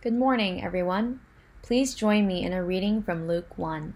Good morning, everyone. Please join me in a reading from Luke 1.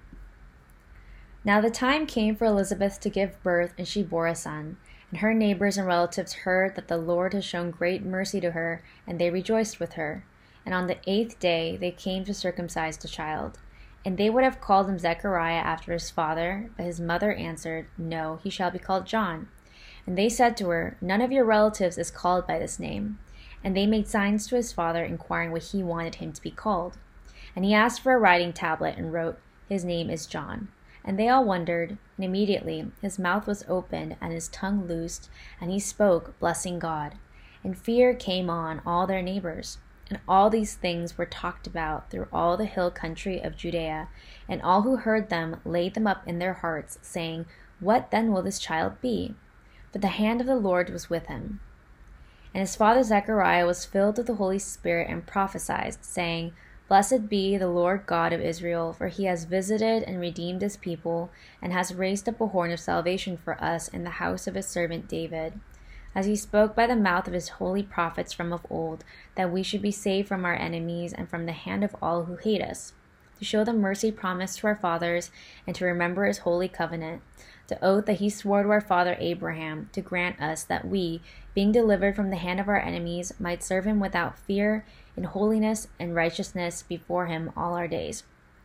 Now the time came for Elizabeth to give birth, and she bore a son. And her neighbors and relatives heard that the Lord had shown great mercy to her, and they rejoiced with her. And on the 8th day they came to circumcise the child. And they would have called him Zechariah after his father, but his mother answered, No, he shall be called John. And they said to her, None of your relatives is called by this name. And they made signs to his father, inquiring what he wanted him to be called. And he asked for a writing tablet and wrote, His name is John. And they all wondered, and immediately his mouth was opened and his tongue loosed, and he spoke, blessing God. And fear came on all their neighbors. And all these things were talked about through all the hill country of Judea. And all who heard them laid them up in their hearts, saying, What then will this child be? But the hand of the Lord was with him. And his father Zechariah was filled with the Holy Spirit and prophesied, saying, Blessed be the Lord God of Israel, for he has visited and redeemed his people, and has raised up a horn of salvation for us in the house of his servant David, as he spoke by the mouth of his holy prophets from of old, that we should be saved from our enemies and from the hand of all who hate us, to show the mercy promised to our fathers, and to remember his holy covenant, the oath that he swore to our father Abraham, to grant us that we, being delivered from the hand of our enemies, might serve him without fear, in holiness and righteousness before him all our days.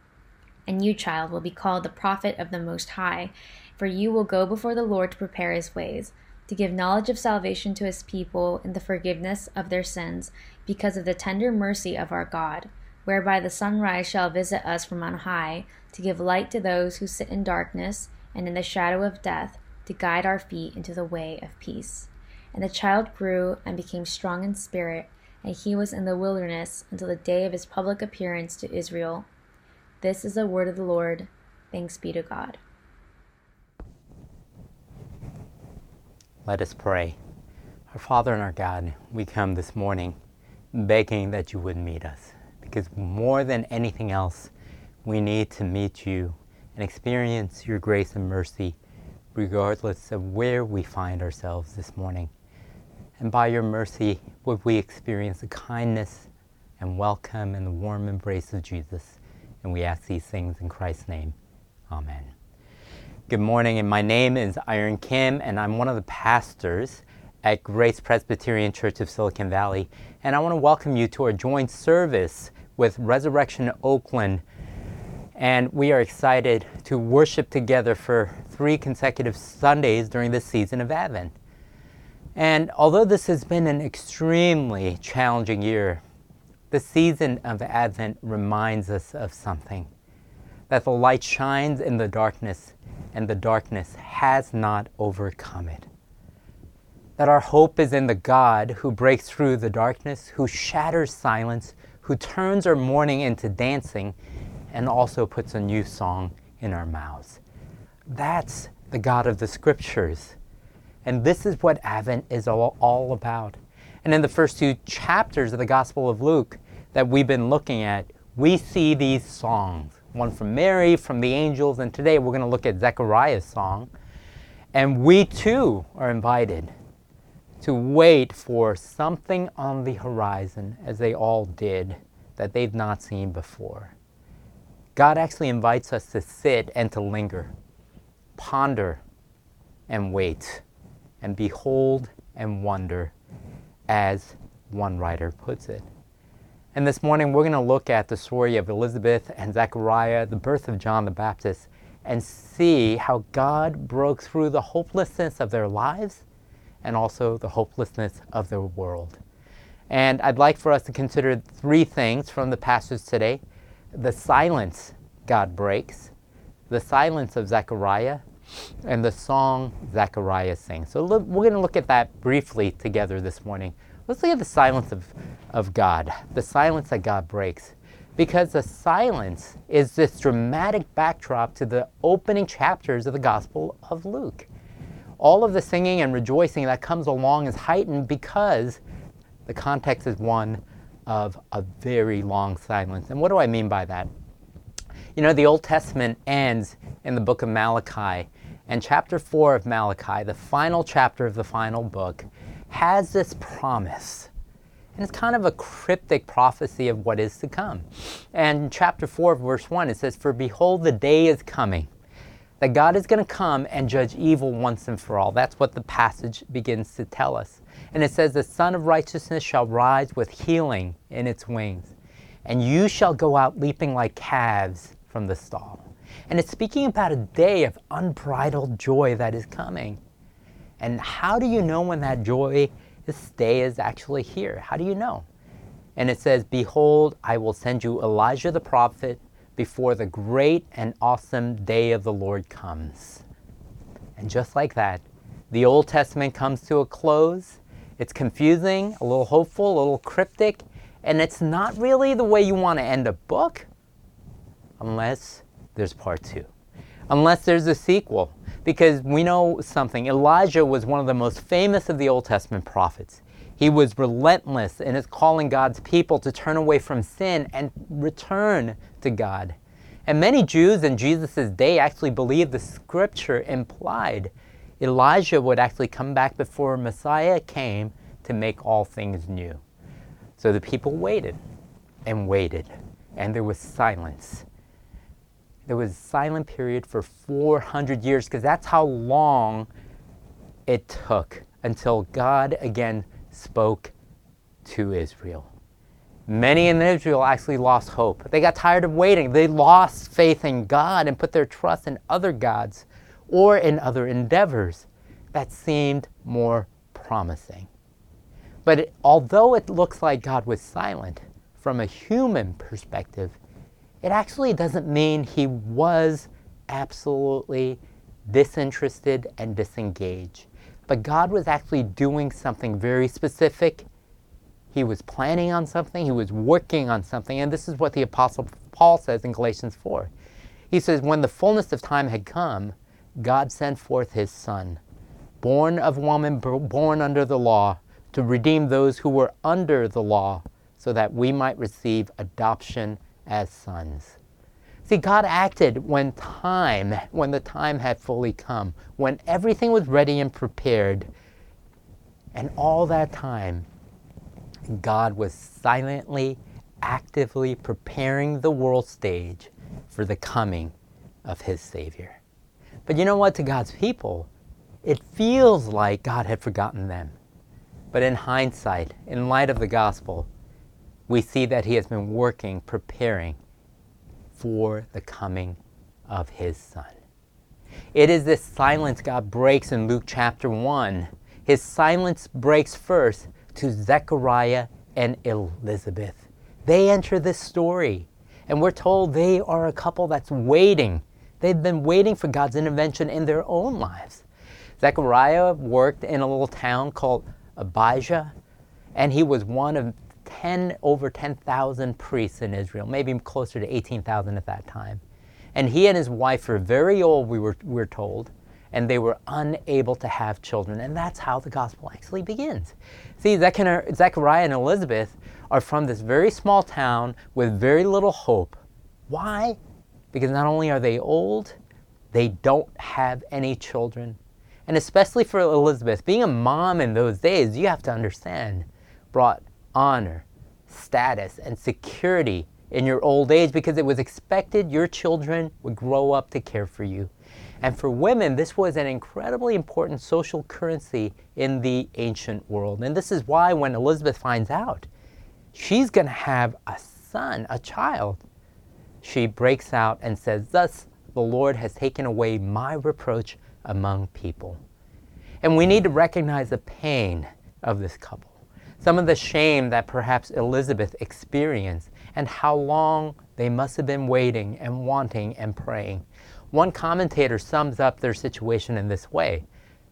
And you, child, will be called the prophet of the Most High, for you will go before the Lord to prepare his ways, to give knowledge of salvation to his people in the forgiveness of their sins, because of the tender mercy of our God, whereby the sunrise shall visit us from on high, to give light to those who sit in darkness and in the shadow of death, to guide our feet into the way of peace. And the child grew and became strong in spirit, and he was in the wilderness until the day of his public appearance to Israel. This is the word of the Lord. Thanks be to God. Let us pray. Our Father and our God, we come this morning begging that you would meet us, because more than anything else, we need to meet you and experience your grace and mercy, regardless of where we find ourselves this morning. And by your mercy, would we experience the kindness and welcome and the warm embrace of Jesus. And we ask these things in Christ's name. Amen. Good morning, and my name is Iron Kim, and I'm one of the pastors at Grace Presbyterian Church of Silicon Valley. And I want to welcome you to our joint service with Resurrection Oakland. And we are excited to worship together for 3 consecutive Sundays during this season of Advent. And although this has been an extremely challenging year, the season of Advent reminds us of something, that the light shines in the darkness, and the darkness has not overcome it. That our hope is in the God who breaks through the darkness, who shatters silence, who turns our mourning into dancing, and also puts a new song in our mouths. That's the God of the Scriptures. And this is what Advent is all about. And in the first 2 chapters of the Gospel of Luke that we've been looking at, we see these songs. One from Mary, from the angels, and today we're going to look at Zechariah's song. And we too are invited to wait for something on the horizon, as they all did, that they've not seen before. God actually invites us to sit and to linger, ponder and wait, and behold and wonder, as one writer puts it. And this morning we're going to look at the story of Elizabeth and Zechariah, the birth of John the Baptist, and see how God broke through the hopelessness of their lives and also the hopelessness of their world. And I'd like for us to consider 3 things from the passage today: the silence God breaks, the silence of Zechariah, and the song Zechariah sings. So we're going to look at that briefly together this morning. Let's look at the silence of God, the silence that God breaks. Because the silence is this dramatic backdrop to the opening chapters of the Gospel of Luke. All of the singing and rejoicing that comes along is heightened because the context is one of a very long silence. And what do I mean by that? You know, the Old Testament ends in the book of Malachi, and chapter 4 of Malachi, the final chapter of the final book, has this promise. And it's kind of a cryptic prophecy of what is to come. And in chapter 4, verse 1, it says, "For behold, the day is coming, that God is going to come and judge evil once and for all." That's what the passage begins to tell us. And it says, "The Son of Righteousness shall rise with healing in its wings, and you shall go out leaping like calves from the stall." And it's speaking about a day of unbridled joy that is coming. And how do you know when that joy, this day, is actually here? How do you know? And it says, "Behold, I will send you Elijah the prophet before the great and awesome day of the Lord comes." And just like that, the Old Testament comes to a close. It's confusing, a little hopeful, a little cryptic, and it's not really the way you want to end a book, unless there's part 2. Unless there's a sequel. Because we know something, Elijah was one of the most famous of the Old Testament prophets. He was relentless in his calling God's people to turn away from sin and return to God. And many Jews in Jesus' day actually believed the scripture implied Elijah would actually come back before Messiah came to make all things new. So the people waited and waited, and there was silence. There was a silent period for 400 years, because that's how long it took until God again spoke to Israel. Many in Israel actually lost hope. They got tired of waiting. They lost faith in God and put their trust in other gods or in other endeavors that seemed more promising. But although it looks like God was silent from a human perspective, it actually doesn't mean he was absolutely disinterested and disengaged. But God was actually doing something very specific. He was planning on something. He was working on something. And this is what the Apostle Paul says in Galatians 4. He says, "When the fullness of time had come, God sent forth his Son, born of woman, born under the law, to redeem those who were under the law, so that we might receive adoption as sons." See, God acted when the time had fully come, when everything was ready and prepared. And all that time, God was silently, actively preparing the world stage for the coming of his Savior. But you know what? To God's people, it feels like God had forgotten them. But in hindsight, in light of the gospel, we see that he has been working, preparing for the coming of his Son. It is this silence God breaks in Luke chapter 1. His silence breaks first to Zechariah and Elizabeth. They enter this story, and we're told they are a couple that's waiting. They've been waiting for God's intervention in their own lives. Zechariah worked in a little town called Abijah, and he was one of over 10,000 priests in Israel, maybe closer to 18,000 at that time. And he and his wife were very old, we're told, and they were unable to have children. And that's how the gospel actually begins. See, Zechariah and Elizabeth are from this very small town with very little hope. Why? Because not only are they old, they don't have any children. And especially for Elizabeth, being a mom in those days, you have to understand, brought honor, status, and security in your old age, because it was expected your children would grow up to care for you. And for women, this was an incredibly important social currency in the ancient world. And this is why when Elizabeth finds out she's going to have a son, a child, she breaks out and says, "Thus the Lord has taken away my reproach among people." And we need to recognize the pain of this couple, some of the shame that perhaps Elizabeth experienced, and how long they must have been waiting and wanting and praying. One commentator sums up their situation in this way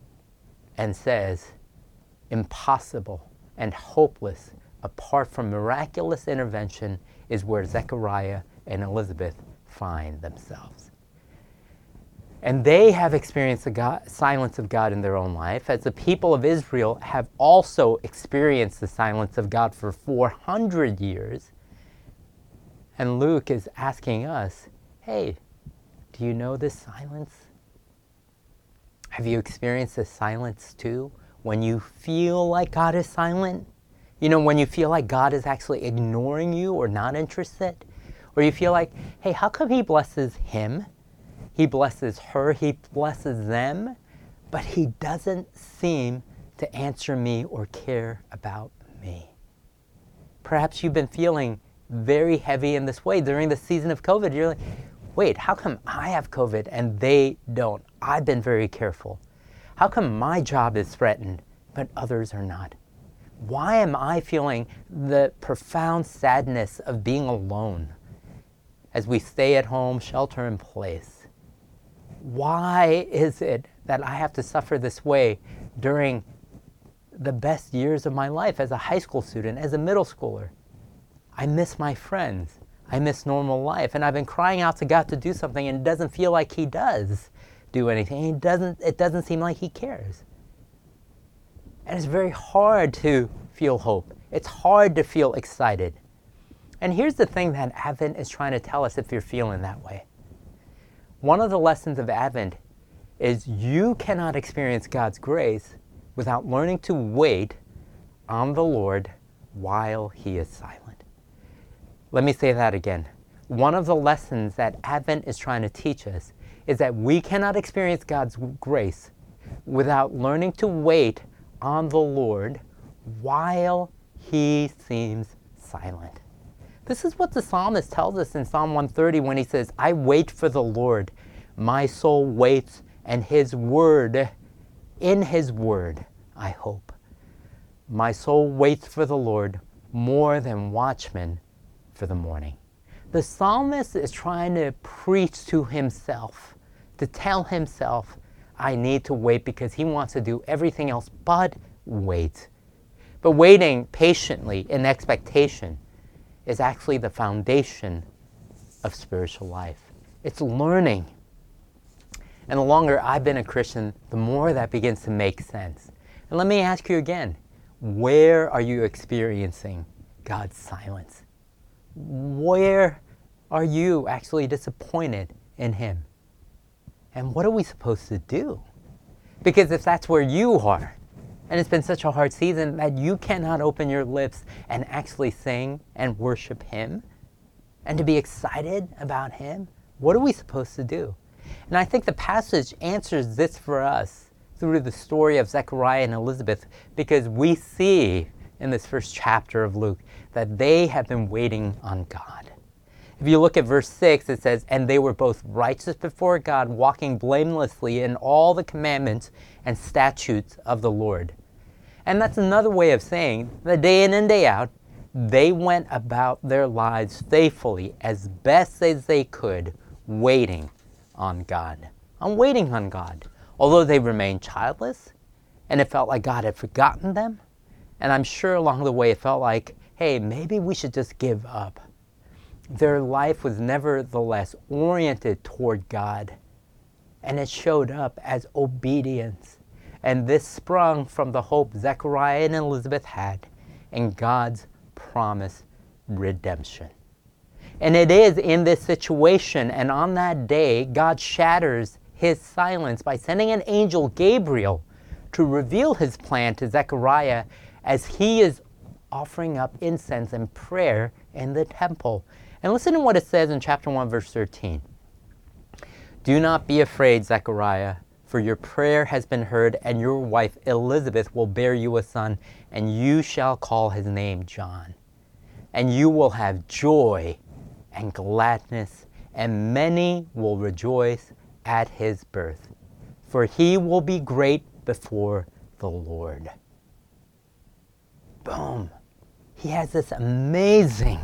and says, "Impossible and hopeless apart from miraculous intervention is where Zechariah and Elizabeth find themselves." And they have experienced the silence of God in their own life, as the people of Israel have also experienced the silence of God for 400 years. And Luke is asking us, hey, do you know this silence? Have you experienced this silence too? When you feel like God is silent, You know, when you feel like God is actually ignoring you or not interested, or you feel like, hey, how come he blesses him? He blesses her, he blesses them, but he doesn't seem to answer me or care about me. Perhaps you've been feeling very heavy in this way during the season of COVID. You're like, wait, how come I have COVID and they don't? I've been very careful. How come my job is threatened, but others are not? Why am I feeling the profound sadness of being alone as we stay at home, shelter in place? Why is it that I have to suffer this way during the best years of my life as a high school student, as a middle schooler? I miss my friends. I miss normal life. And I've been crying out to God to do something, and it doesn't feel like he does do anything. It doesn't seem like he cares. And it's very hard to feel hope. It's hard to feel excited. And here's the thing that Advent is trying to tell us if you're feeling that way. One of the lessons of Advent is you cannot experience God's grace without learning to wait on the Lord while he is silent. Let me say that again. One of the lessons that Advent is trying to teach us is that we cannot experience God's grace without learning to wait on the Lord while he seems silent. This is what the psalmist tells us in Psalm 130 when he says, I wait for the Lord. My soul waits, and in his word, I hope. My soul waits for the Lord more than watchmen for the morning. The psalmist is trying to preach to himself, to tell himself, I need to wait, because he wants to do everything else but wait. But waiting patiently in expectation is actually the foundation of spiritual life. It's learning. And the longer I've been a Christian, the more that begins to make sense. And let me ask you again, where are you experiencing God's silence? Where are you actually disappointed in him? And what are we supposed to do? Because if that's where you are, and it's been such a hard season that you cannot open your lips and actually sing and worship him, and to be excited about him, what are we supposed to do? And I think the passage answers this for us through the story of Zechariah and Elizabeth, because we see in this first chapter of Luke that they have been waiting on God. If you look at verse 6, it says, and they were both righteous before God, walking blamelessly in all the commandments and statutes of the Lord. And that's another way of saying that day in and day out, they went about their lives faithfully as best as they could, waiting on God. I'm waiting on God. Although they remained childless, and it felt like God had forgotten them, and I'm sure along the way it felt like, hey, maybe we should just give up. Their life was nevertheless oriented toward God, and it showed up as obedience. And this sprung from the hope Zechariah and Elizabeth had in God's promised redemption. And it is in this situation, and on that day, God shatters his silence by sending an angel, Gabriel, to reveal his plan to Zechariah as he is offering up incense and prayer in the temple. And listen to what it says in chapter 1, verse 13. Do not be afraid, Zechariah, for your prayer has been heard, and your wife Elizabeth will bear you a son, and you shall call his name John. And you will have joy and gladness, and many will rejoice at his birth, for he will be great before the Lord. Boom. He has this amazing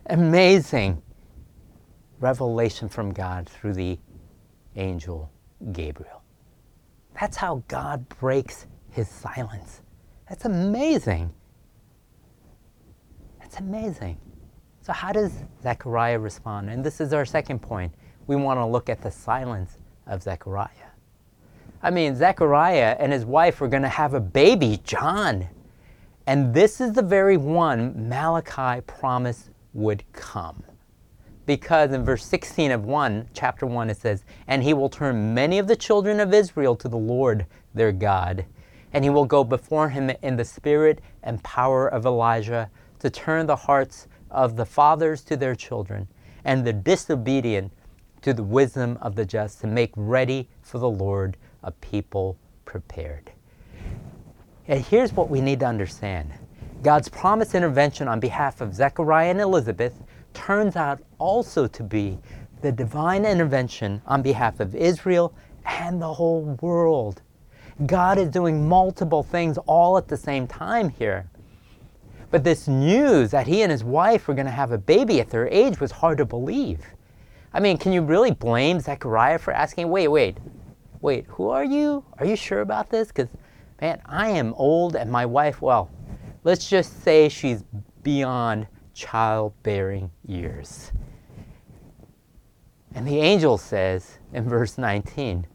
revelation from God through the angel Gabriel. That's how God breaks his silence. That's amazing. That's amazing. So how does Zechariah respond? And this is our second point. We want to look at the silence of Zechariah. I mean, Zechariah and his wife were going to have a baby, John. And this is the very one Malachi promised would come. Because in verse 16 of chapter 1, it says, and he will turn many of the children of Israel to the Lord their God, and he will go before him in the spirit and power of Elijah to turn the hearts of the fathers to their children and the disobedient to the wisdom of the just, to make ready for the Lord a people prepared. And here's what we need to understand. God's promised intervention on behalf of Zechariah and Elizabeth turns out also to be the divine intervention on behalf of Israel and the whole world. God is doing multiple things all at the same time here. But this news that he and his wife were going to have a baby at their age was hard to believe. I mean, can you really blame Zechariah for asking, wait, who are you? Are you sure about this? Because, man, I am old and my wife, well, let's just say she's beyond childbearing years. And the angel says in verse 19,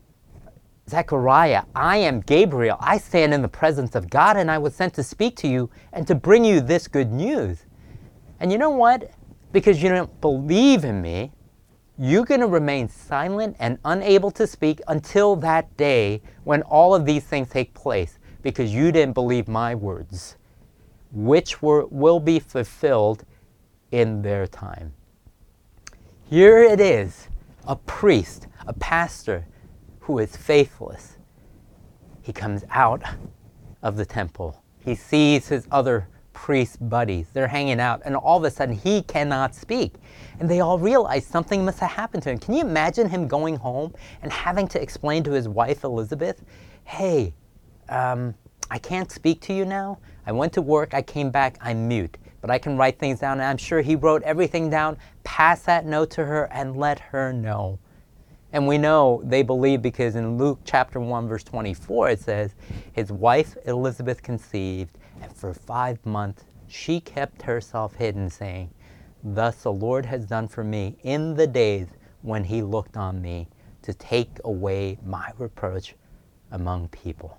Zechariah, I am Gabriel. I stand in the presence of God, and I was sent to speak to you and to bring you this good news. And you know what? Because you don't believe in me, you're going to remain silent and unable to speak until that day when all of these things take place, because you didn't believe my words, which will be fulfilled in their time. Here it is, a priest, a pastor, who is faithless. He comes out of the temple. He sees his other priest buddies. They're hanging out, and all of a sudden he cannot speak. And they all realize something must have happened to him. Can you imagine him going home and having to explain to his wife Elizabeth, hey, I can't speak to you now. I went to work, I came back, I'm mute, but I can write things down. And I'm sure he wrote everything down, pass that note to her, and let her know. And we know they believe because in Luke chapter 1, verse 24, it says, his wife Elizabeth conceived, and for 5 months she kept herself hidden, saying, thus the Lord has done for me in the days when he looked on me to take away my reproach among people.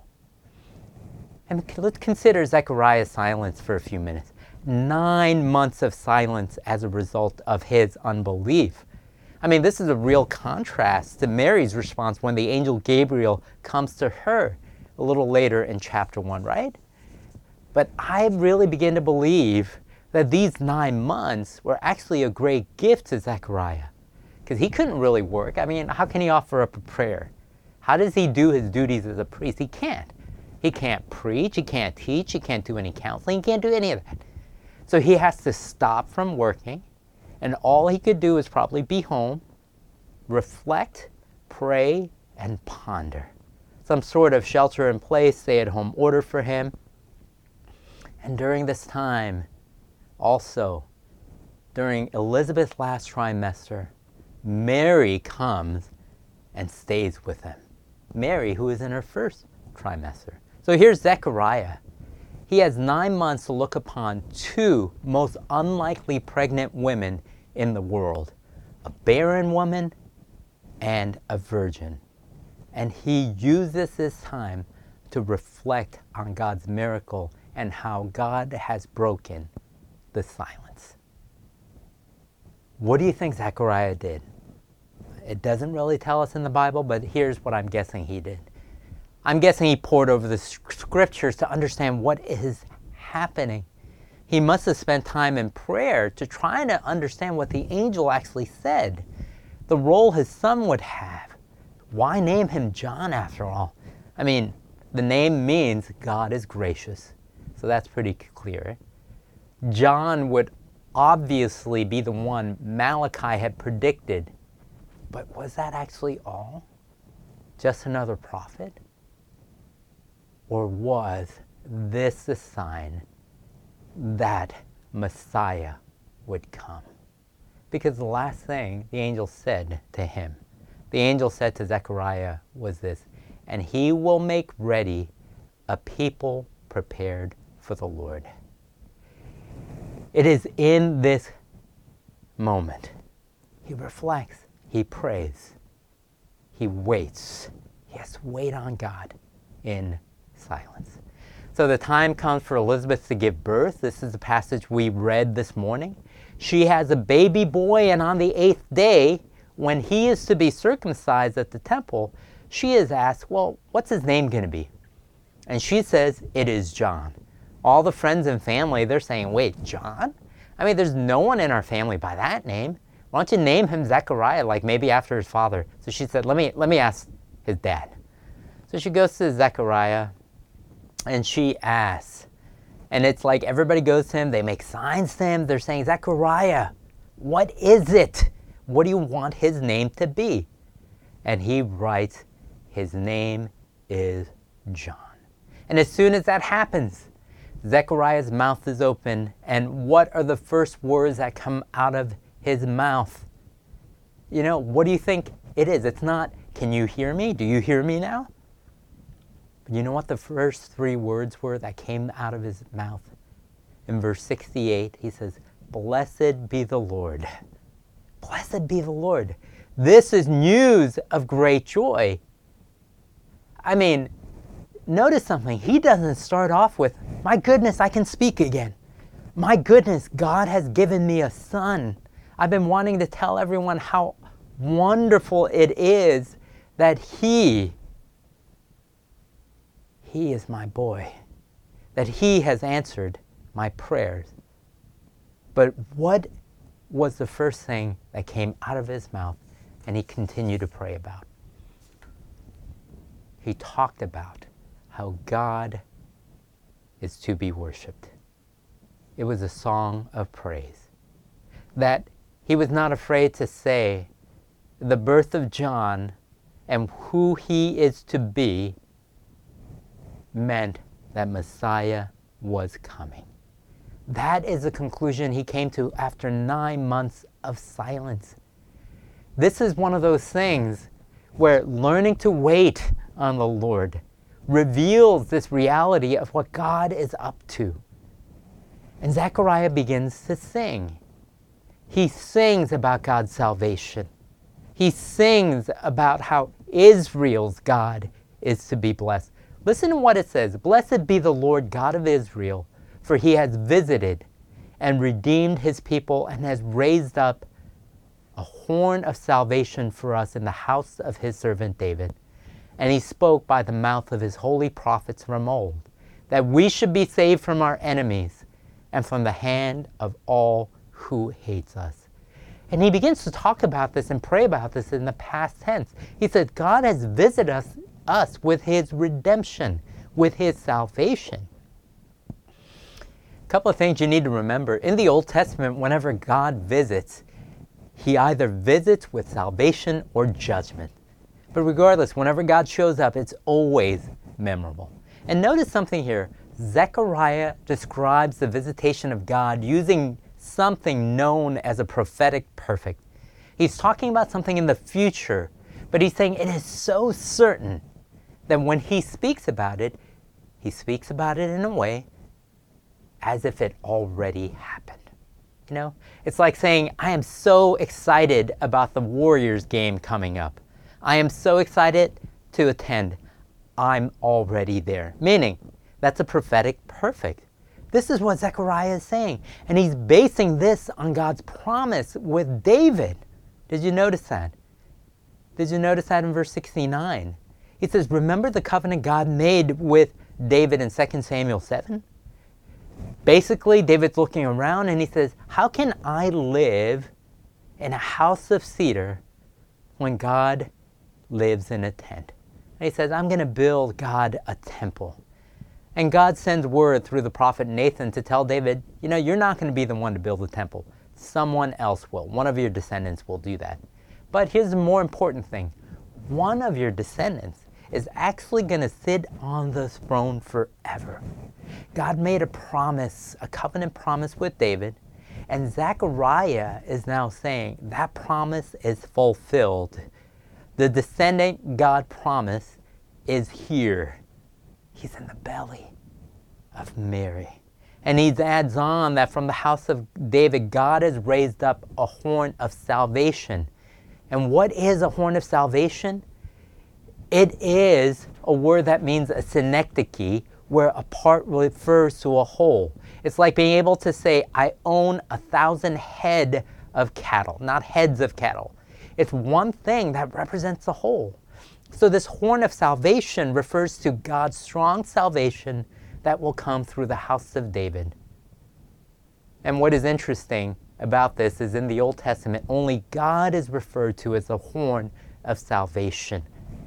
And let's consider Zechariah's silence for a few minutes. 9 months of silence as a result of his unbelief. I mean, this is a real contrast to Mary's response when the angel Gabriel comes to her a little later in chapter 1, right? But I really begin to believe that these 9 months were actually a great gift to Zechariah, because he couldn't really work. I mean, how can he offer up a prayer? How does he do his duties as a priest? He can't. He can't preach, he can't teach, he can't do any counseling, he can't do any of that. So he has to stop from working, and all he could do is probably be home, reflect, pray, and ponder. Some sort of shelter-in-place, stay-at-home order for him. And during this time, also, during Elizabeth's last trimester, Mary comes and stays with him. Mary, who is in her first trimester. So here's Zechariah. He has 9 months to look upon 2 most unlikely pregnant women in the world, a barren woman and a virgin. And he uses this time to reflect on God's miracle and how God has broken the silence. What do you think Zechariah did? It doesn't really tell us in the Bible, but here's what I'm guessing he did. I'm guessing he pored over the scriptures to understand what is happening. He must have spent time in prayer to try to understand what the angel actually said, the role his son would have. Why name him John after all? I mean, the name means God is gracious, so that's pretty clear. John would obviously be the one Malachi had predicted, but was that actually all? Just another prophet? Or was this the sign that Messiah would come? Because the last thing the angel said to him, the angel said to Zechariah, was this, and he will make ready a people prepared for the Lord. It is in this moment he reflects, he prays, he waits. He has to wait on God in silence. So the time comes for Elizabeth to give birth. This is the passage we read this morning. She has a baby boy, and on the 8th day, when he is to be circumcised at the temple, she is asked, well, what's his name going to be? And she says, it is John. All the friends and family, they're saying, wait, John? I mean, there's no one in our family by that name. Why don't you name him Zechariah, like maybe after his father? So she said, let me ask his dad. So she goes to Zechariah and she asks. And it's like everybody goes to him, they make signs to him, they're saying, Zechariah, what is it? What do you want his name to be? And he writes, his name is John. And as soon as that happens, Zechariah's mouth is open, and what are the first words that come out of his mouth? You know, what do you think it is? It's not, can you hear me? Do you hear me now? But you know what the first 3 words were that came out of his mouth? In verse 68, he says, blessed be the Lord. Blessed be the Lord. This is news of great joy. I mean, notice something. He doesn't start off with, my goodness, I can speak again. My goodness, God has given me a son. I've been wanting to tell everyone how wonderful it is that he is my boy, that he has answered my prayers. But what was the first thing that came out of his mouth and he continued to pray about? He talked about how God is to be worshiped. It was a song of praise. That he was not afraid to say the birth of John and who he is to be meant that Messiah was coming. That is the conclusion he came to after 9 months of silence. This is one of those things where learning to wait on the Lord reveals this reality of what God is up to. And Zechariah begins to sing. He sings about God's salvation. He sings about how Israel's God is to be blessed. Listen to what it says. Blessed be the Lord God of Israel, for he has visited and redeemed his people and has raised up a horn of salvation for us in the house of his servant David. And he spoke by the mouth of his holy prophets from old, that we should be saved from our enemies and from the hand of all who hates us. And he begins to talk about this and pray about this in the past tense. He says, God has visited us with his redemption, with his salvation. A couple of things you need to remember. In the Old Testament, whenever God visits, he either visits with salvation or judgment. But regardless, whenever God shows up, it's always memorable. And notice something here. Zechariah describes the visitation of God using something known as a prophetic perfect. He's talking about something in the future, but he's saying it is so certain that when he speaks about it, he speaks about it in a way as if it already happened. You know, it's like saying, I am so excited about the Warriors game coming up. I am so excited to attend. I'm already there. Meaning, that's a prophetic perfect. This is what Zechariah is saying. And he's basing this on God's promise with David. Did you notice that? Did you notice that in verse 69? He says, remember the covenant God made with David in 2 Samuel 7? Basically, David's looking around and he says, how can I live in a house of cedar when God lives in a tent? And he says, I'm going to build God a temple. And God sends word through the prophet Nathan to tell David, you know, you're not going to be the one to build the temple. Someone else will. One of your descendants will do that. But here's the more important thing. One of your descendants is actually going to sit on the throne forever. God made a promise, a covenant promise with David, and Zechariah is now saying that promise is fulfilled. The descendant God promised is here. He's in the belly of Mary. And he adds on that from the house of David, God has raised up a horn of salvation. And what is a horn of salvation? It is a word that means a synecdoche, where a part refers to a whole. It's like being able to say, I own 1,000 head of cattle, not heads of cattle. It's one thing that represents the whole. So this horn of salvation refers to God's strong salvation that will come through the house of David. And what is interesting about this is in the Old Testament, only God is referred to as the horn of salvation.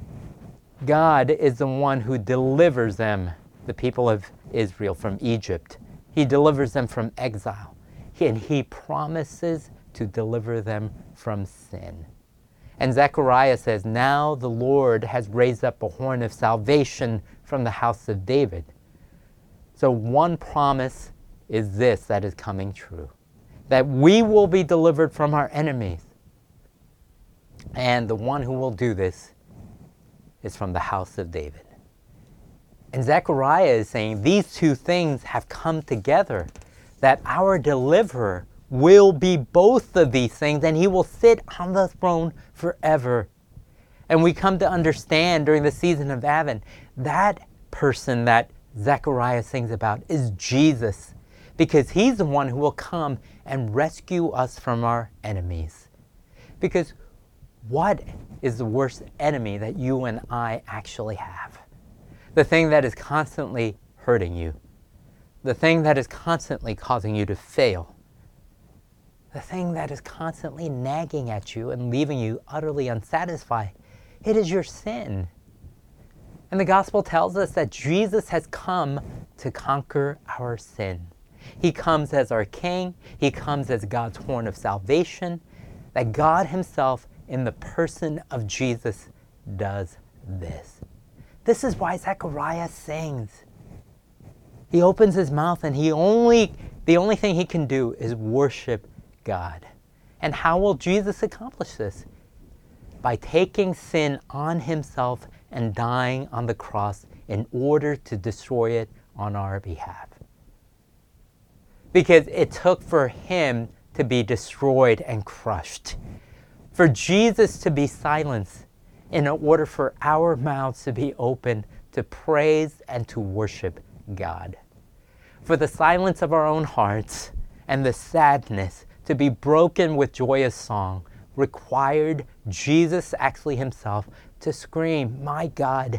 God is the one who delivers them, the people of Israel, from Egypt. He delivers them from exile. And he promises to deliver them from sin. And Zechariah says, now the Lord has raised up a horn of salvation from the house of David. So one promise is this that is coming true, that we will be delivered from our enemies. And the one who will do this is from the house of David. And Zechariah is saying these two things have come together, that our deliverer will be both of these things, and he will sit on the throne forever. And we come to understand during the season of Advent, that person that Zechariah sings about is Jesus, because he's the one who will come and rescue us from our enemies. Because what is the worst enemy that you and I actually have? The thing that is constantly hurting you. The thing that is constantly causing you to fail. The thing that is constantly nagging at you and leaving you utterly unsatisfied. It is your sin. And the gospel tells us that Jesus has come to conquer our sin. He comes as our king. He comes as God's horn of salvation. That God himself, in the person of Jesus, does this. This is why Zechariah sings. He opens his mouth and the only thing he can do is worship God. And how will Jesus accomplish this? By taking sin on himself and dying on the cross in order to destroy it on our behalf. Because it took for him to be destroyed and crushed, for Jesus to be silenced, in order for our mouths to be open to praise and to worship God. For the silence of our own hearts and the sadness to be broken with joyous song required Jesus actually himself to scream, my God,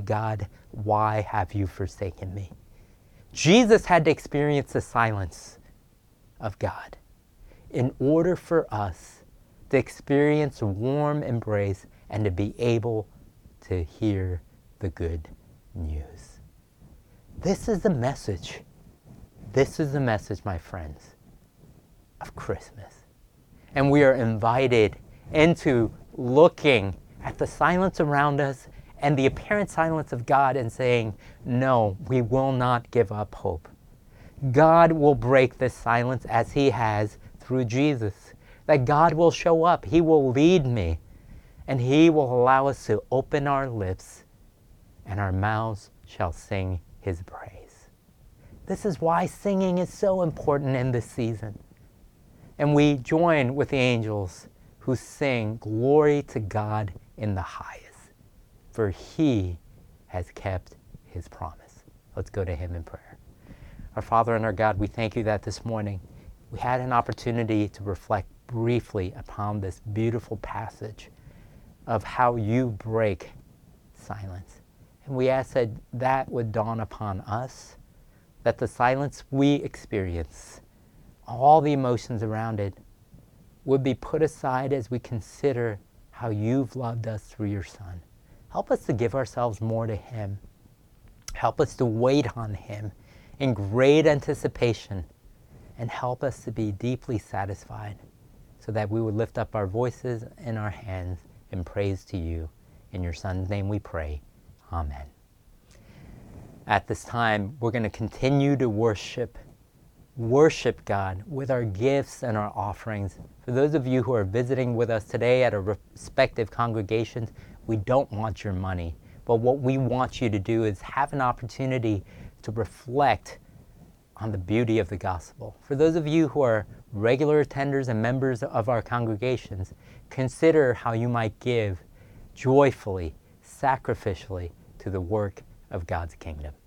why have you forsaken me?" Jesus had to experience the silence of God in order for us to experience a warm embrace and to be able to hear the good news. This is the message. This is the message, my friends, of Christmas. And we are invited into looking at the silence around us and the apparent silence of God and saying, no, we will not give up hope. God will break this silence as he has through Jesus. That God will show up. He will lead me. And he will allow us to open our lips, and our mouths shall sing his praise. This is why singing is so important in this season. And we join with the angels who sing, "Glory to God in the highest, for he has kept his promise." Let's go to him in prayer. Our Father and our God, we thank you that this morning we had an opportunity to reflect briefly upon this beautiful passage of how you break silence. And we ask that that would dawn upon us, that the silence we experience, all the emotions around it, would be put aside as we consider how you've loved us through your Son. Help us to give ourselves more to him. Help us to wait on him in great anticipation, and help us to be deeply satisfied so that we would lift up our voices and our hands in praise to you. In your Son's name we pray. Amen. At this time, we're going to continue to worship God with our gifts and our offerings. For those of you who are visiting with us today at our respective congregations, we don't want your money. But what we want you to do is have an opportunity to reflect on the beauty of the gospel. For those of you who are regular attenders and members of our congregations, consider how you might give joyfully, sacrificially to the work of God's kingdom.